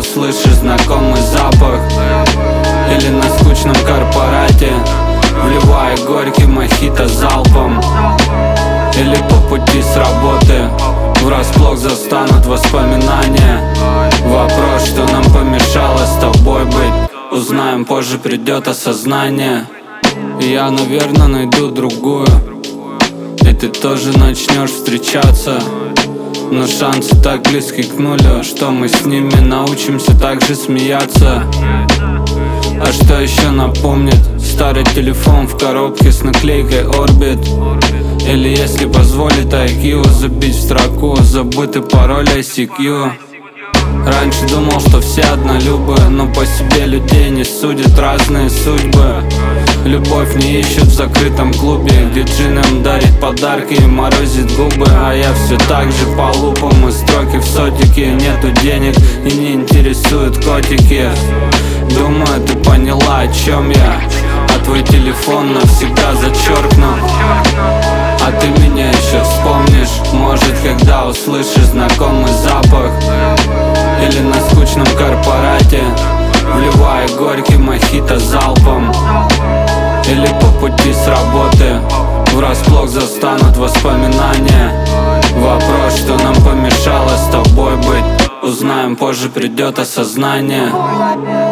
услышишь знакомый запах. Или на скучном корпорате, вливая горький мохито залпом. Или по пути с работы врасплох застанут воспоминания. Вопрос, что нам помешало с тобой быть, узнаем позже, придет осознание. И я, наверное, найду другую, и ты тоже начнешь встречаться. Но шансы так близки к нулю, что мы с ними научимся так же смеяться. А что еще напомнит старый телефон в коробке с наклейкой Orbit? Или если позволит IQ забить в строку забытый пароль ICQ. Раньше думал, что все однолюбы, но по себе людей не судят разные судьбы. Любовь не ищут в закрытом клубе, где джин им дарит подарки и морозит губы. А я все так же по лупам, и строки в сотике. Нету денег и не интересуют котики. Думаю, ты поняла, о чем я, а твой телефон навсегда зачеркну. А ты меня еще вспомнишь, может, когда услышишь знакомый запах. Или на скучном корпорате, вливая горький мохито залпом. Или по пути с работы врасплох застанут воспоминания. Вопрос, что нам помешало с тобой быть, узнаем позже, придет осознание.